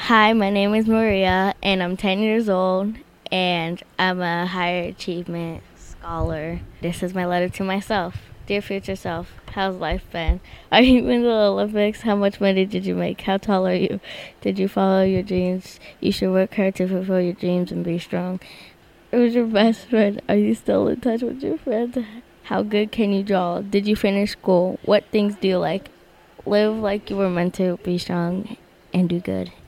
Hi, my name is Maria, and I'm 10 years old, and I'm a higher achievement scholar. This is my letter to myself. Dear future self, how's life been? Are you in the Olympics? How much money did you make? How tall are you? Did you follow your dreams? You should work hard to fulfill your dreams and be strong. Who's your best friend? Are you still in touch with your friends? How good can you draw? Did you finish school? What things do you like? Live like you were meant to, be strong, and do good.